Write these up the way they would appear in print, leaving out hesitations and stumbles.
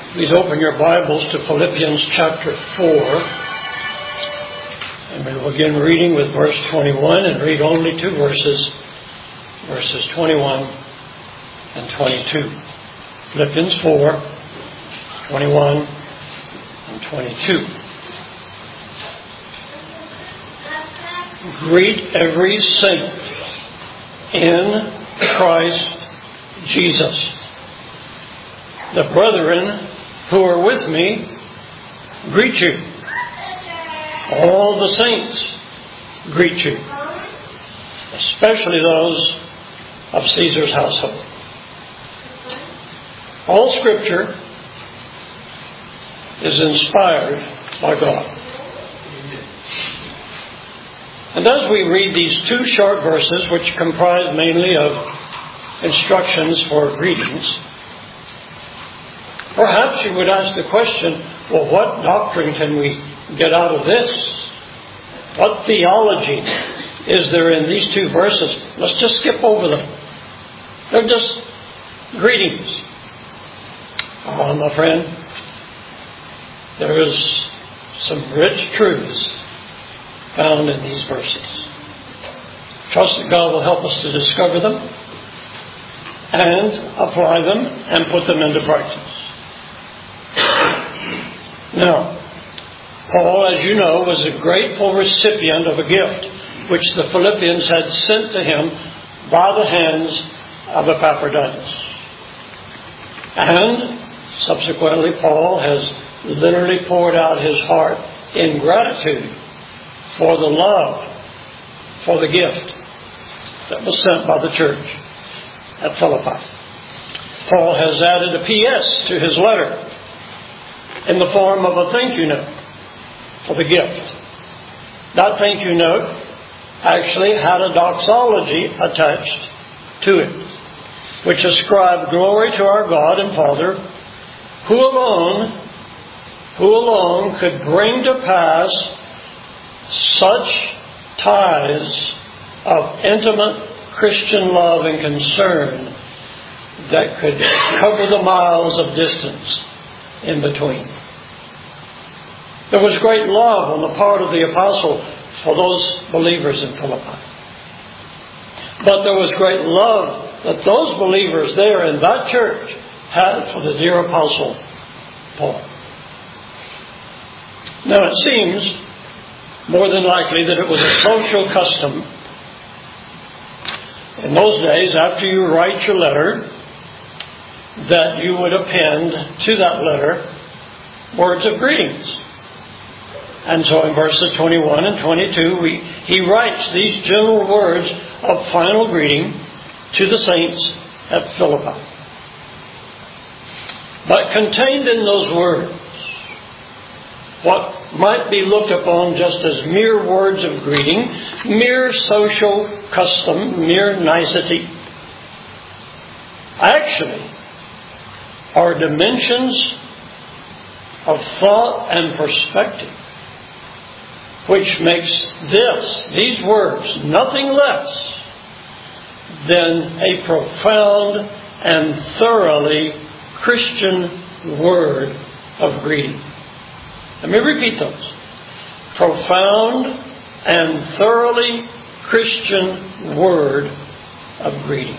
Please open your Bibles to Philippians chapter 4. And we will begin reading with verse 21 and read only two verses, verses 21 and 22. Philippians 4, 21 and 22. Greet every saint in Christ Jesus. The brethren who are with me greet you. All the saints greet you, especially those of Caesar's household. All Scripture is inspired by God. And as we read these two short verses, which comprise mainly of instructions for greetings, perhaps you would ask the question, well, what doctrine can we get out of this? What theology is there in these two verses? Let's just skip over them. They're just greetings. Oh, my friend, there is some rich truths found in these verses. Trust that God will help us to discover them and apply them and put them into practice. Now, Paul, as you know, was a grateful recipient of a gift which the Philippians had sent to him by the hands of Epaphroditus. And subsequently, Paul has literally poured out his heart in gratitude for the love, for the gift that was sent by the church at Philippi. Paul has added a P.S. to his letter in the form of a thank you note for the gift. That thank you note actually had a doxology attached to it, which ascribed glory to our God and Father, who alone could bring to pass such ties of intimate Christian love and concern that could cover the miles of distance in between. There was great love on the part of the apostle for those believers in Philippi. But there was great love that those believers there in that church had for the dear apostle Paul. Now it seems more than likely that it was a social custom in those days, after you write your letter, that you would append to that letter words of greetings. And so in verses 21 and 22, he writes these general words of final greeting to the saints at Philippi. But contained in those words, what might be looked upon just as mere words of greeting, mere social custom, mere nicety, actually are dimensions of thought and perspective, which makes these words nothing less than a profound and thoroughly Christian word of greeting. Let me repeat those. Profound and thoroughly Christian word of greeting.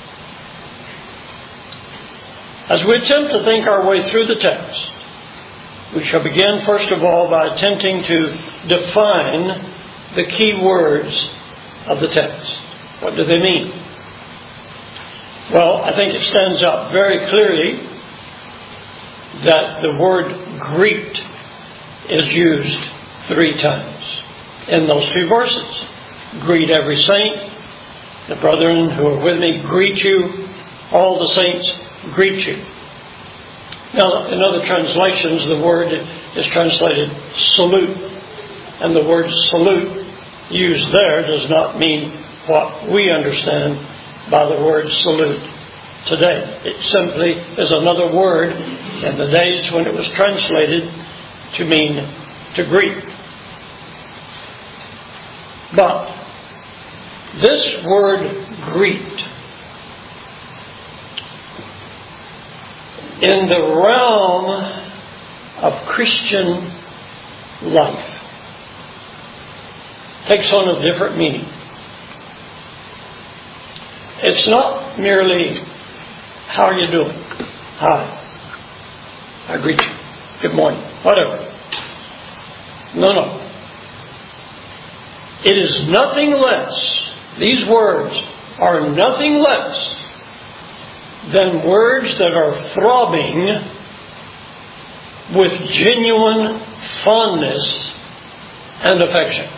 As we attempt to think our way through the text, we shall begin first of all by attempting to define the key words of the text. What do they mean? Well, I think it stands out very clearly that the word greet is used 3 times in those 2 verses. Greet every saint. The brethren who are with me greet you. All the saints greet you. Now, in other translations, the word is translated salute. And the word salute used there does not mean what we understand by the word salute today. It simply is another word in the days when it was translated to mean to greet. But this word greet in the realm of Christian life takes on a different meaning. It's not merely, how are you doing? Hi. I greet you. Good morning. Whatever. No. It is nothing less. These words are nothing less than words that are throbbing with genuine fondness and affection.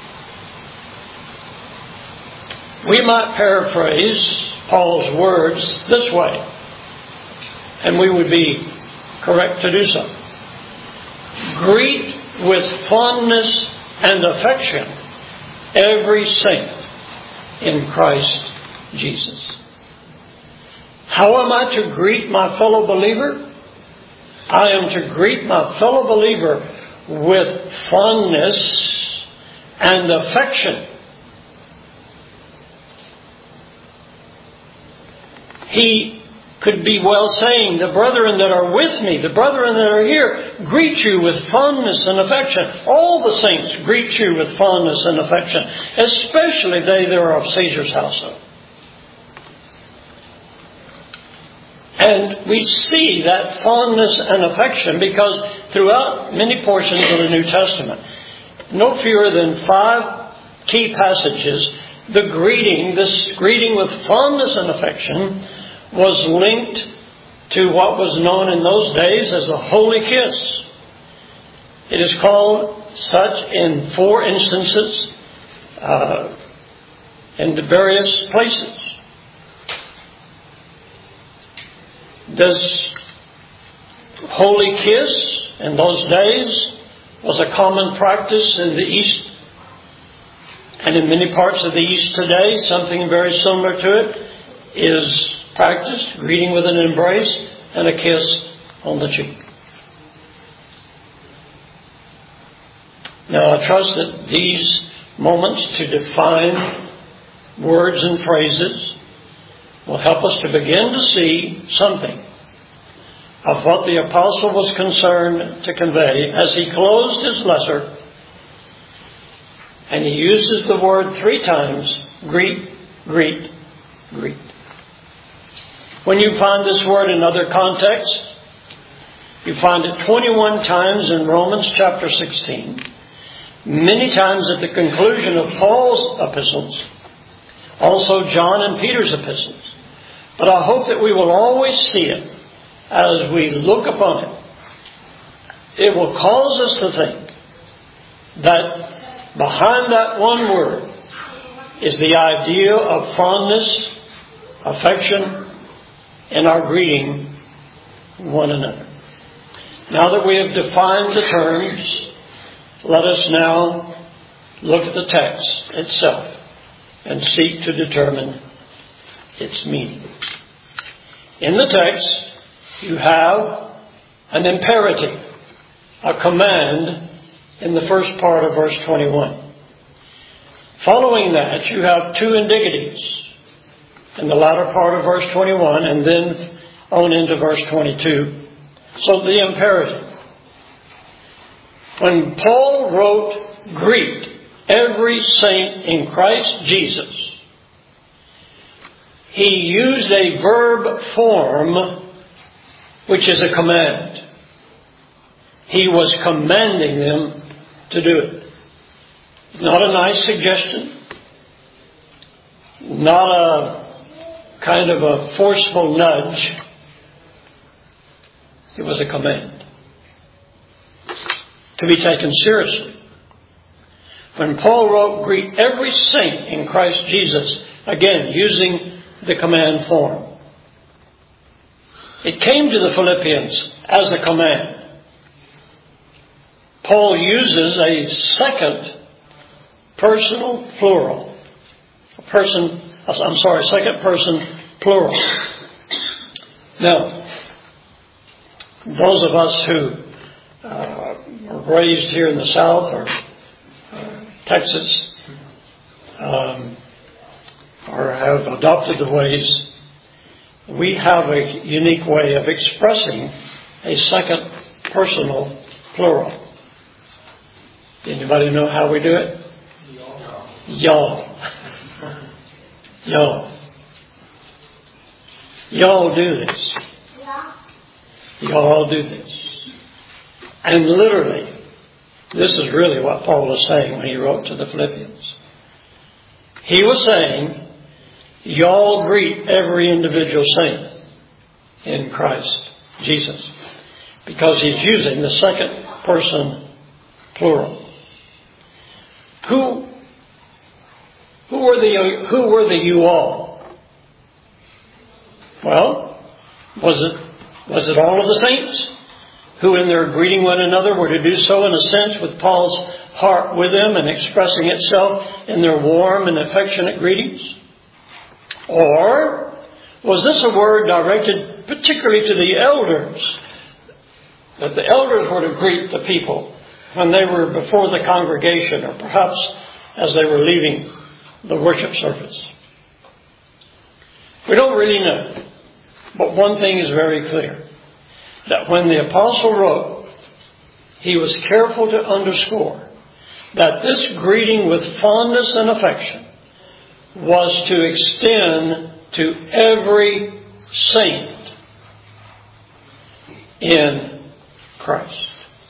We might paraphrase Paul's words this way, and we would be correct to do so. Greet with fondness and affection every saint in Christ Jesus. How am I to greet my fellow believer? I am to greet my fellow believer with fondness and affection. He could be well saying, the brethren that are with me, the brethren that are here, greet you with fondness and affection. All the saints greet you with fondness and affection, especially they that are of Caesar's household. And we see that fondness and affection because throughout many portions of the New Testament, no fewer than 5 key passages, this greeting with fondness and affection was linked to what was known in those days as the holy kiss. It is called such in 4 instances in the various places. This holy kiss in those days was a common practice in the East and in many parts of the East today. Something very similar to it is practiced, greeting with an embrace and a kiss on the cheek. Now, I trust that these moments to define words and phrases will help us to begin to see something of what the apostle was concerned to convey as he closed his letter. And he uses the word 3 times, greet, greet, greet. When you find this word in other contexts, you find it 21 times in Romans chapter 16, many times at the conclusion of Paul's epistles, also John and Peter's epistles. But I hope that we will always see it as we look upon it. It will cause us to think that behind that one word is the idea of fondness, affection, in our greeting one another. Now that we have defined the terms, let us now look at the text itself and seek to determine its meaning. In the text, you have an imperative, a command in the first part of verse 21. Following that, you have 2 indicatives in the latter part of verse 21 and then on into verse 22. So the imperative. When Paul wrote, greet every saint in Christ Jesus, he used a verb form which is a command. He was commanding them to do it. Not a nice suggestion. Not a kind of a forceful nudge. It was a command to be taken seriously. When Paul wrote, greet every saint in Christ Jesus, again, using the command form, it came to the Philippians as a command. Paul uses a second personal plural. Second person plural. Now, those of us who were raised here in the South or Texas or have adopted the ways we have a unique way of expressing a second personal plural. Anybody know how we do it? Y'all. Y'all. Y'all do this. Y'all do this. And literally, this is really what Paul was saying when he wrote to the Philippians. He was saying, y'all greet every individual saint in Christ Jesus. Because he's using the second person plural. Who were the you all? Well, was it all of the saints who in their greeting one another were to do so in a sense with Paul's heart with them and expressing itself in their warm and affectionate greetings? Or was this a word directed particularly to the elders, that the elders were to greet the people when they were before the congregation or perhaps as they were leaving the worship service? We don't really know. But one thing is very clear, that when the apostle wrote, he was careful to underscore that this greeting with fondness and affection was to extend to every saint in Christ.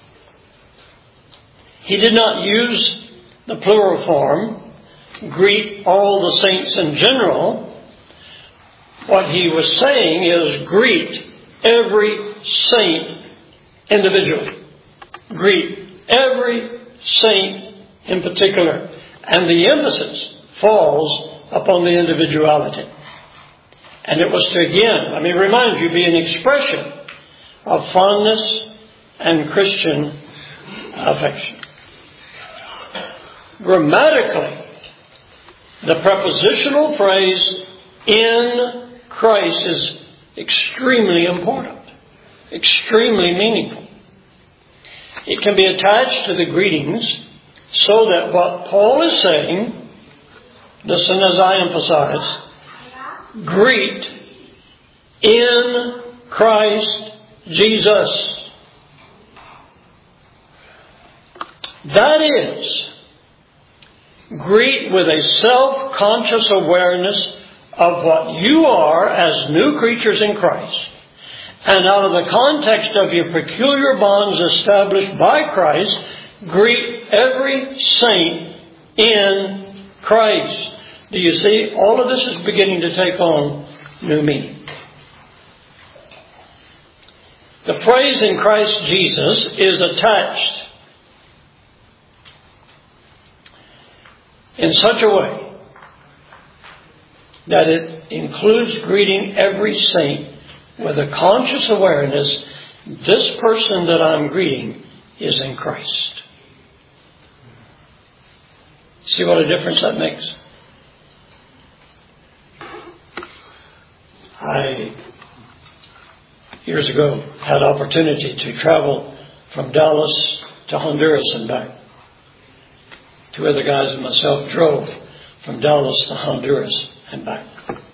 He did not use the plural form, greet all the saints in general. What he was saying is greet every saint individually. Greet every saint in particular. And the emphasis falls upon the individuality. And it was to, again, let me remind you, be an expression of fondness and Christian affection. Grammatically, the prepositional phrase in Christ is extremely important, extremely meaningful. It can be attached to the greetings so that what Paul is saying, listen as I emphasize, greet in Christ Jesus. That is, greet with a self-conscious awareness of what you are as new creatures in Christ. And out of the context of your peculiar bonds established by Christ, greet every saint in Christ. Do you see? All of this is beginning to take on new meaning. The phrase in Christ Jesus is attached in such a way that it includes greeting every saint with a conscious awareness, this person that I'm greeting is in Christ. See what a difference that makes? I, years ago, had opportunity to travel from Dallas to Honduras and back. Two other guys and myself drove from Dallas to Honduras and back.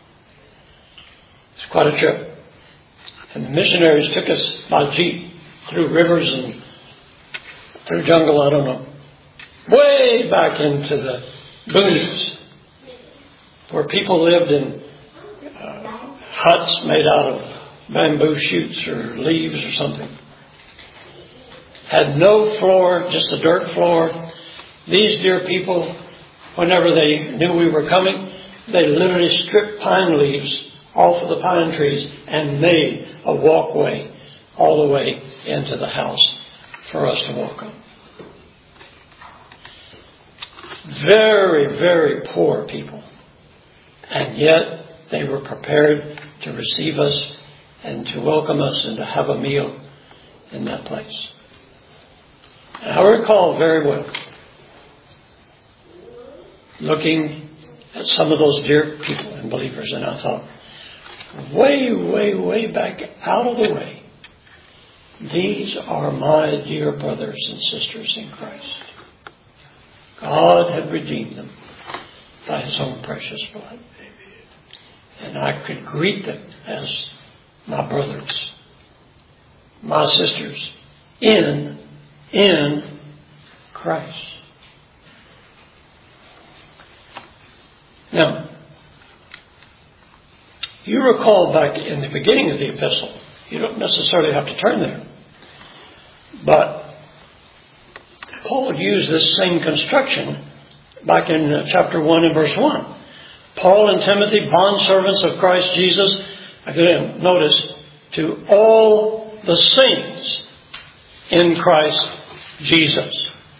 It's quite a trip. And the missionaries took us by jeep through rivers and through jungle, I don't know, way back into the boonies where people lived in huts made out of bamboo shoots or leaves or something. Had no floor, just a dirt floor. These dear people, whenever they knew we were coming, they literally stripped pine leaves off of the pine trees and made a walkway all the way into the house for us to walk on. Very, very poor people. And yet they were prepared to receive us and to welcome us and to have a meal in that place. And I recall very well looking at some of those dear people and believers, and I thought, way, way, way back out of the way, these are my dear brothers and sisters in Christ. God had redeemed them by His own precious blood. and I could greet them as my brothers, my sisters, in Christ. Now, you recall back in the beginning of the epistle, you don't necessarily have to turn there, but Paul used this same construction back in chapter 1 and verse 1. Paul and Timothy, bondservants of Christ Jesus, again, notice, to all the saints in Christ Jesus.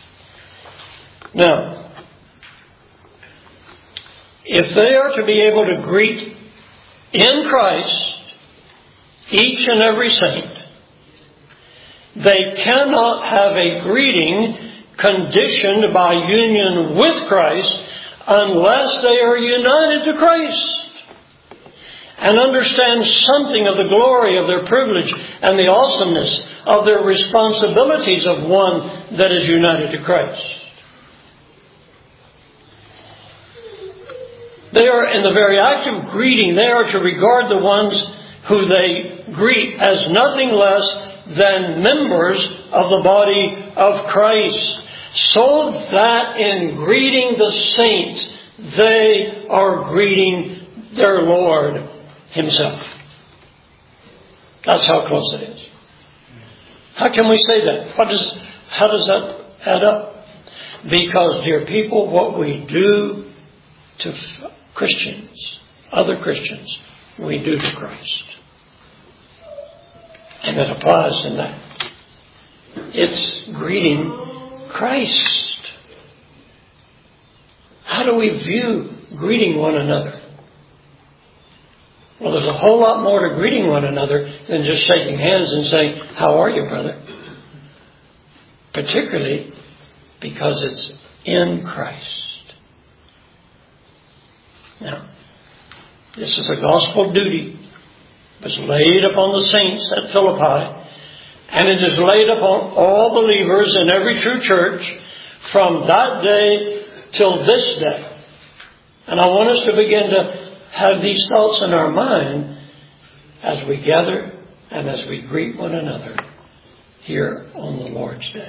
Now, if they are to be able to greet in Christ each and every saint, they cannot have a greeting conditioned by union with Christ unless they are united to Christ and understand something of the glory of their privilege and the awesomeness of their responsibilities of one that is united to Christ. They are, in the very act of greeting, they are to regard the ones who they greet as nothing less than members of the body of Christ, so that in greeting the saints, they are greeting their Lord Himself. That's how close it is. How can we say that? How does that add up? Because, dear people, what we do to Christians, other Christians, we do to Christ. And it applies in that. It's greeting Christ. How do we view greeting one another? Well, there's a whole lot more to greeting one another than just shaking hands and saying, "How are you, brother?" Particularly because it's in Christ. Now, this is a gospel duty. It was laid upon the saints at Philippi, and it is laid upon all believers in every true church from that day till this day. And I want us to begin to have these thoughts in our mind as we gather and as we greet one another here on the Lord's Day.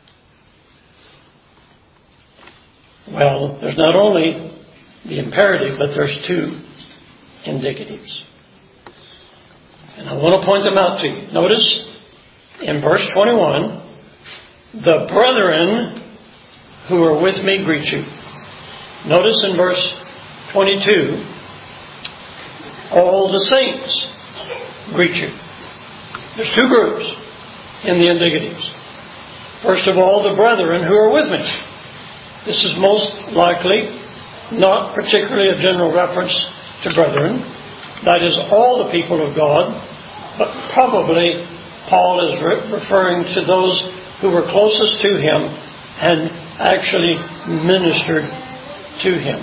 Well, there's not only the imperative, but there's two indicatives. And I want to point them out to you. Notice in verse 21, the brethren who are with me greet you. Notice in verse 22, all the saints greet you. There's two groups in the indicatives. First of all, the brethren who are with me. This is most likely not particularly a general reference to brethren. That is all the people of God. But probably Paul is referring to those who were closest to him and actually ministered to him.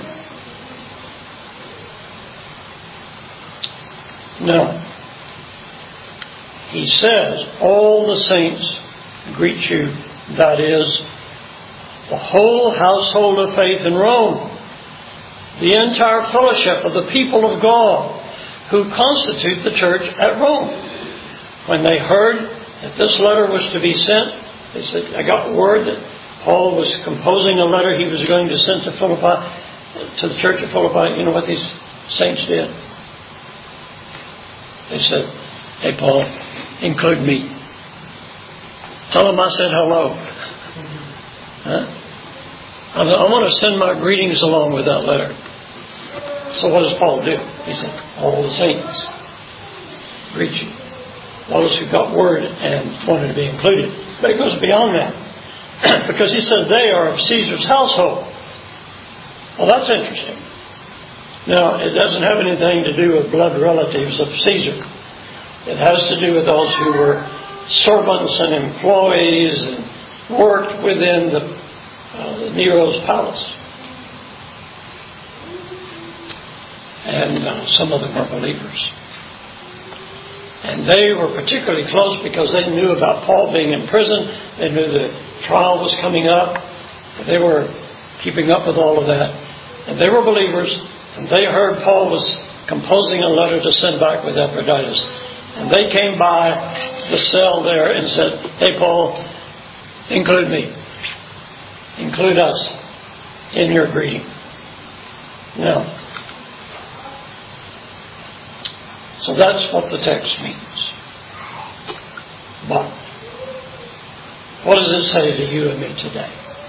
Now, he says, all the saints greet you. That is, the whole household of faith in Rome. The entire fellowship of the people of God who constitute the church at Rome. When they heard that this letter was to be sent, they said, I got word that Paul was composing a letter he was going to send to Philippi, to the church of Philippi. You know what these saints did? They said, hey, Paul, include me. Tell them I said hello. Huh? I want to send my greetings along with that letter. So what does Paul do? He said, all the saints greet you. Those who got word and wanted to be included. But it goes beyond that. Because he says they are of Caesar's household. Well, that's interesting. Now, it doesn't have anything to do with blood relatives of Caesar. It has to do with those who were servants and employees and worked within the Nero's palace. And some of them were believers. And they were particularly close because they knew about Paul being in prison. They knew the trial was coming up. They were keeping up with all of that. And they were believers. And they heard Paul was composing a letter to send back with Epaphroditus. And they came by the cell there and said, "Hey, Paul, include me. Include us in your greeting." No. So that's what the text means. But what does it say to you and me today?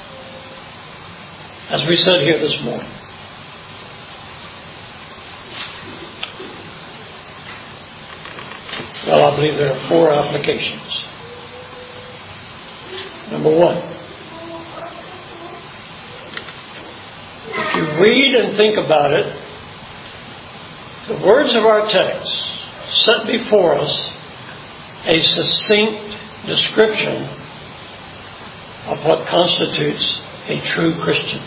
As we said here this morning, well, I believe there are 4 applications. Number 1, if you read and think about it, the words of our text set before us a succinct description of what constitutes a true Christian.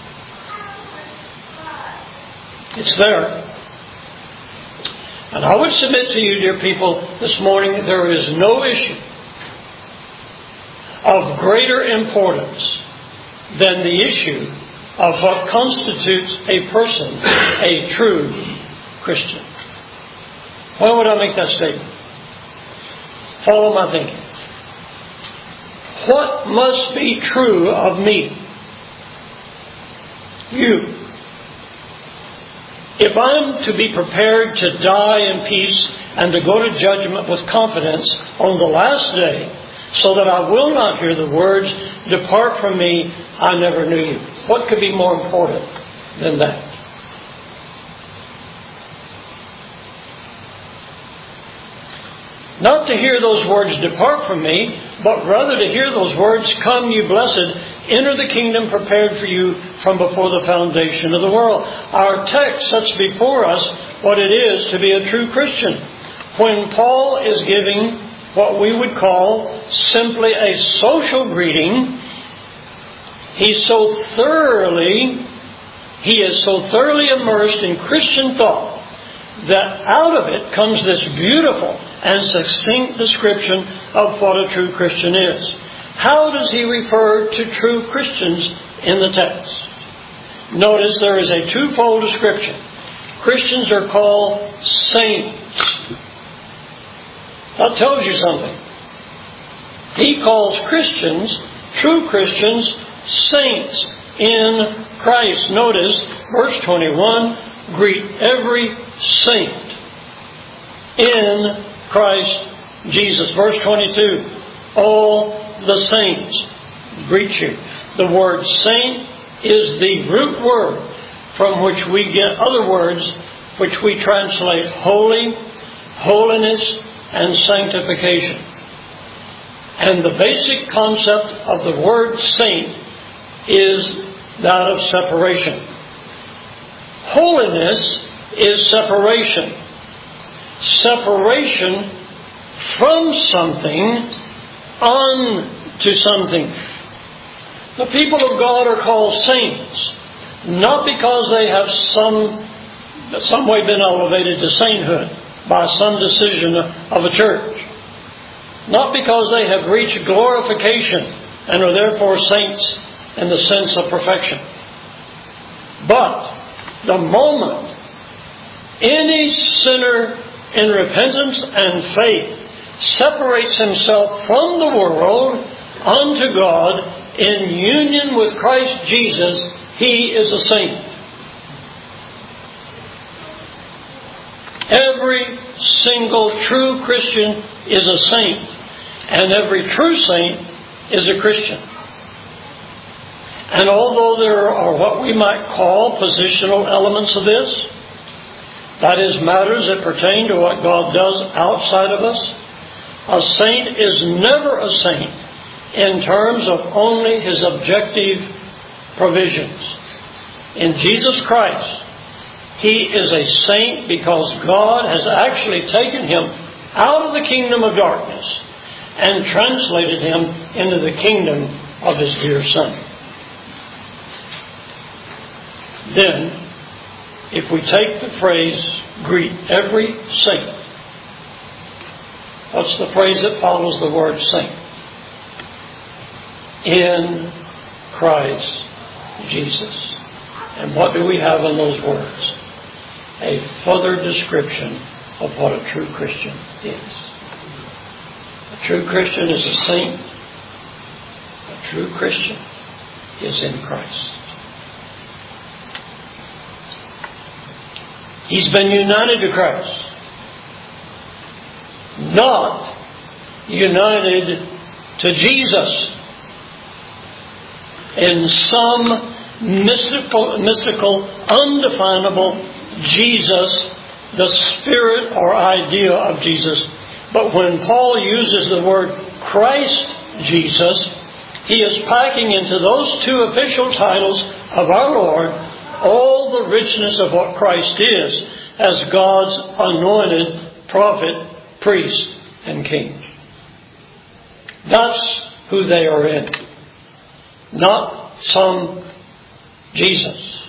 It's there. And I would submit to you, dear people, this morning, there is no issue of greater importance than the issue of what constitutes a person a true Christian. Why would I make that statement? Follow my thinking. What must be true of me? You. If I'm to be prepared to die in peace and to go to judgment with confidence on the last day, so that I will not hear the words, "Depart from me, I never knew you." What could be more important than that? Not to hear those words, "Depart from me," but rather to hear those words, "Come, you blessed, enter the kingdom prepared for you from before the foundation of the world." Our text sets before us what it is to be a true Christian. When Paul is giving what we would call simply a social greeting, he is so thoroughly immersed in Christian thought that out of it comes this beautiful and succinct description of what a true Christian is. How does he refer to true Christians in the text? Notice there is a twofold description. Christians are called saints. That tells you something. He calls Christians, true Christians, saints in Christ. Notice verse 21, greet every saint in Christ Jesus. Verse 22, all the saints greet you. The word saint is the root word from which we get other words which we translate holy, holiness, and sanctification. And the basic concept of the word saint is that of separation. Holiness is separation. Separation from something unto something. The people of God are called saints, not because they have some way been elevated to sainthood by some decision of a church. Not because they have reached glorification and are therefore saints in the sense of perfection. But the moment any sinner in repentance and faith separates himself from the world unto God in union with Christ Jesus, he is a saint. Every single true Christian is a saint, and every true saint is a Christian. And although there are what we might call positional elements of this, that is, matters that pertain to what God does outside of us, a saint is never a saint in terms of only his objective provisions. In Jesus Christ, he is a saint because God has actually taken him out of the kingdom of darkness and translated him into the kingdom of his dear Son. Then, if we take the phrase, greet every saint, what's the phrase that follows the word saint? In Christ Jesus. And what do we have in those words? a further description of what a true Christian is. A true Christian is a saint. A true Christian is in Christ. He's been united to Christ. Not united to Jesus in some mystical, undefinable Jesus, the spirit or idea of Jesus. But when Paul uses the word Christ Jesus, he is packing into those two official titles of our Lord all the richness of what Christ is as God's anointed prophet, priest, and king. That's who they are in. Not some Jesus,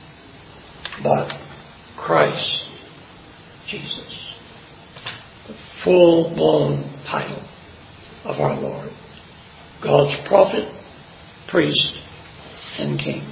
but Christ Jesus. The full-blown title of our Lord. God's prophet, priest, and king.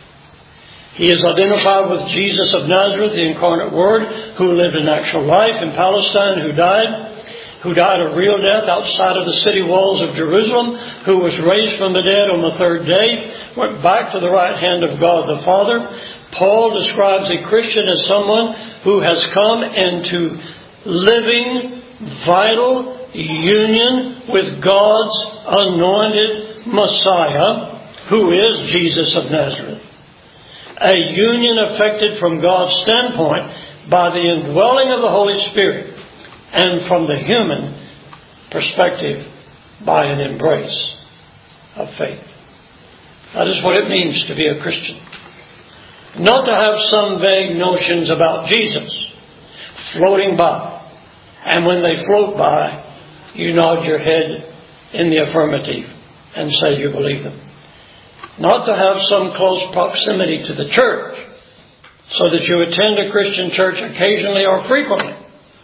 He is identified with Jesus of Nazareth, the incarnate Word, who lived an actual life in Palestine, who died a real death outside of the city walls of Jerusalem, who was raised from the dead on the third day, went back to the right hand of God the Father. Paul describes a Christian as someone who has come into living, vital union with God's anointed Messiah, who is Jesus of Nazareth. A union effected from God's standpoint by the indwelling of the Holy Spirit, and from the human perspective by an embrace of faith. That is what it means to be a Christian. Not to have some vague notions about Jesus floating by, and when they float by, you nod your head in the affirmative and say you believe them. Not to have some close proximity to the church, so that you attend a Christian church occasionally or frequently.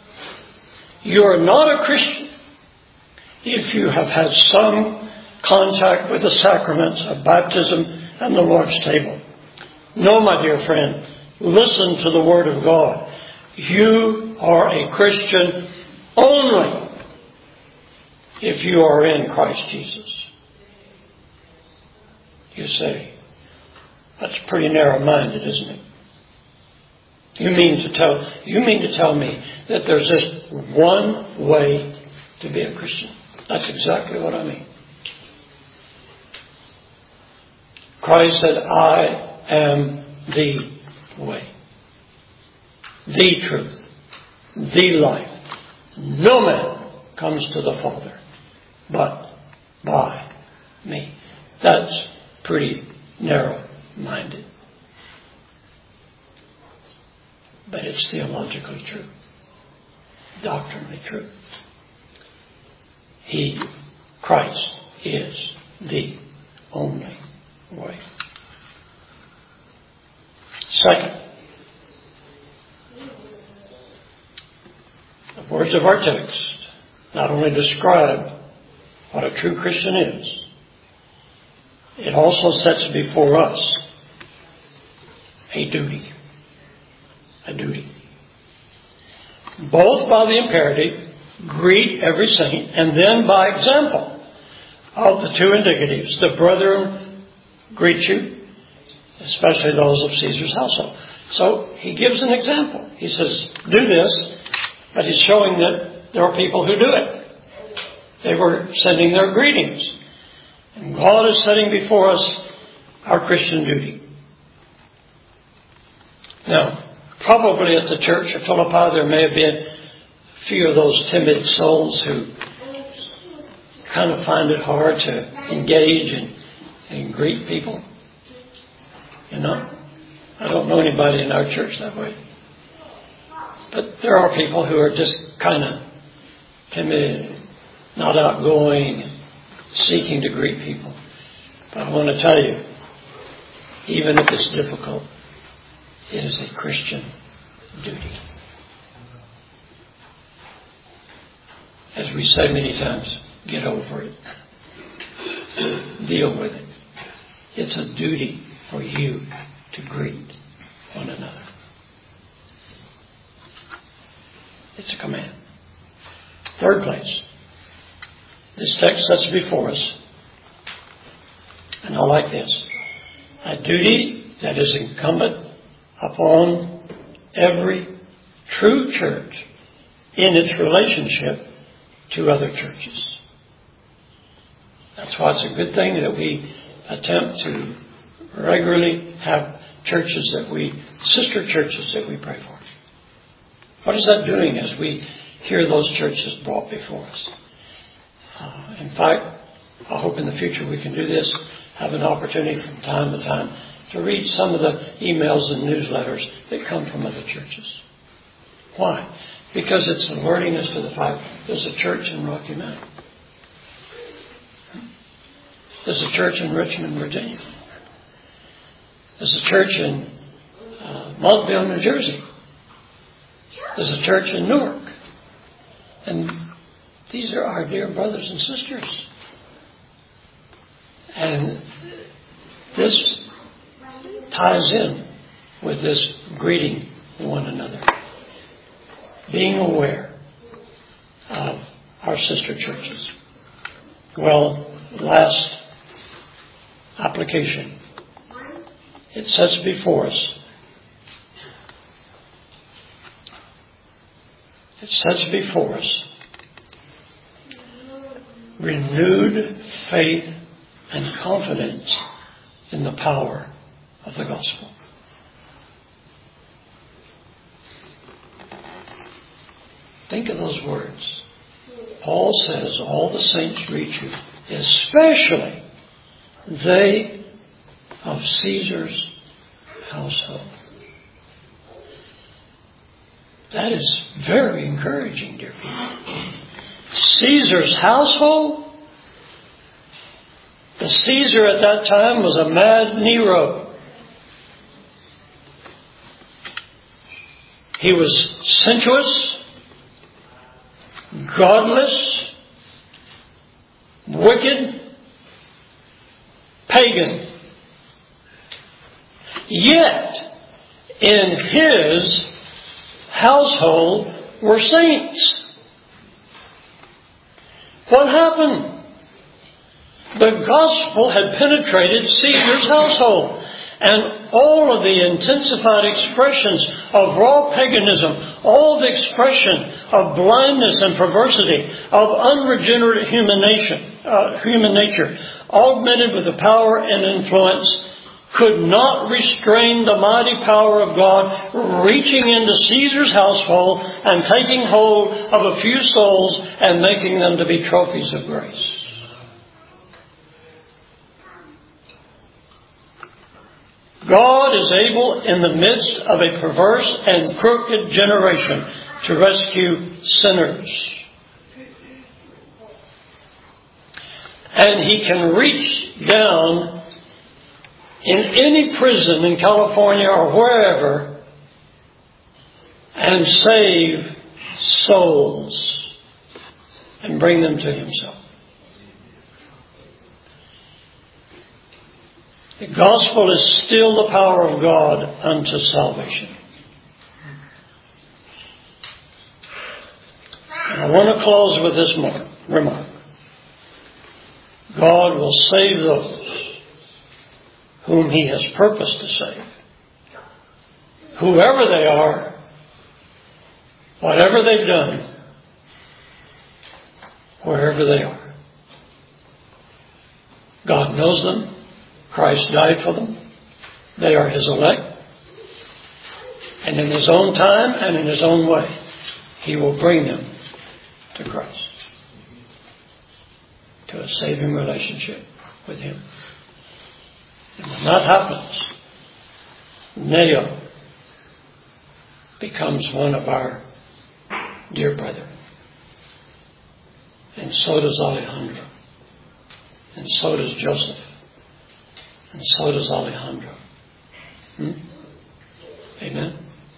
You are not a Christian if you have had some contact with the sacraments of baptism and the Lord's table. No, my dear friend, listen to the Word of God. You are a Christian only if you are in Christ Jesus. You say, that's pretty narrow-minded, isn't it? You mean to tell me that there's just one way to be a Christian? That's exactly what I mean. Christ said, I am the way, the truth, the life. No man comes to the Father but by me. That's pretty narrow-minded. But it's theologically true, doctrinally true. Christ is the only way. Second, the words of our text not only describe what a true Christian is, it also sets before us a duty. A duty. Both by the imperative, greet every saint, and then by example of the two indicatives. The brethren greet you, especially those of Caesar's household. So he gives an example. He says, do this, but he's showing that there are people who do it. They were sending their greetings. And God is setting before us our Christian duty. Now, probably at the church of Philippi there may have been a few of those timid souls who kind of find it hard to engage and greet people. You know, I don't know anybody in our church that way. But there are people who are just kind of timid, not outgoing, seeking to greet people. But I want to tell you, even if it's difficult, it is a Christian duty. As we say many times, get over it. Deal with it. It's a duty for you to greet one another. It's a command. Third place. This text sets before us, and I like this, a duty that is incumbent upon every true church in its relationship to other churches. That's why it's a good thing that we attempt to regularly have sister churches that we pray for. What is that doing as we hear those churches brought before us? In fact, I hope in the future we can do this, have an opportunity from time to time to read some of the emails and newsletters that come from other churches. Why? Because it's alerting us to the fact there's a church in Rocky Mount. There's a church in Richmond, Virginia. There's a church in Montville, New Jersey. There's a church in Newark. And these are our dear brothers and sisters. And this ties in with this greeting one another. Being aware of our sister churches. Well, last application. It sets before us. It sets before us renewed faith and confidence in the power of the gospel. Think of those words. Paul says, all the saints greet you, especially they of Caesar's household. That is very encouraging, dear people. Caesar's household? The Caesar at that time was a mad Nero. He was sensuous, godless, wicked, pagan. Yet, in his household were saints. What happened? The gospel had penetrated Caesar's household, and all of the intensified expressions of raw paganism, all the expression of blindness and perversity, of unregenerate human nature, augmented with the power and influence, could not restrain the mighty power of God reaching into Caesar's household and taking hold of a few souls and making them to be trophies of grace. God is able in the midst of a perverse and crooked generation to rescue sinners. And He can reach down in any prison in California or wherever and save souls and bring them to Himself. The gospel is still the power of God unto salvation. And I want to close with this remark. God will save those whom He has purposed to save. Whoever they are, whatever they've done, wherever they are. God knows them. Christ died for them. They are His elect. And in His own time and in His own way, He will bring them to Christ. To a saving relationship with Him. And when that happens, Neo becomes one of our dear brethren. And so does Alejandro. And so does Joseph. And so does Alejandro. Amen?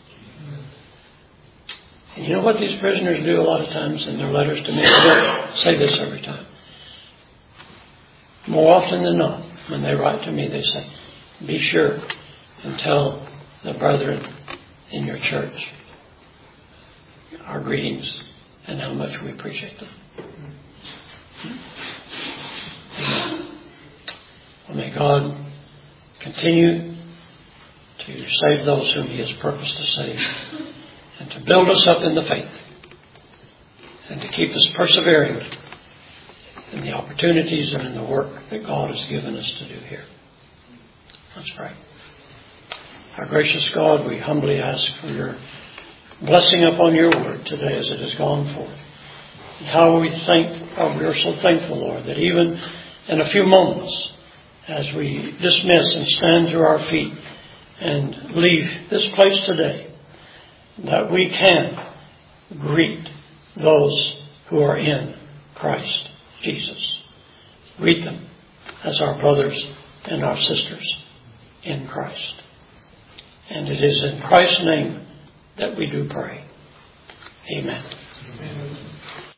And you know what these prisoners do a lot of times in their letters to me? I say this every time. More often than not, when they write to me, they say, be sure and tell the brethren in your church our greetings and how much we appreciate them. Amen. Well, may God continue to save those whom He has purposed to save, and to build us up in the faith, and to keep us persevering in the opportunities and in the work that God has given us to do here. Let's pray. Our gracious God, we humbly ask for your blessing upon your word today as it has gone forth. And how we are so thankful, Lord, that even in a few moments, as we dismiss and stand to our feet and leave this place today, that we can greet those who are in Christ Jesus. Greet them as our brothers and our sisters in Christ. And it is in Christ's name that we do pray. Amen. Amen.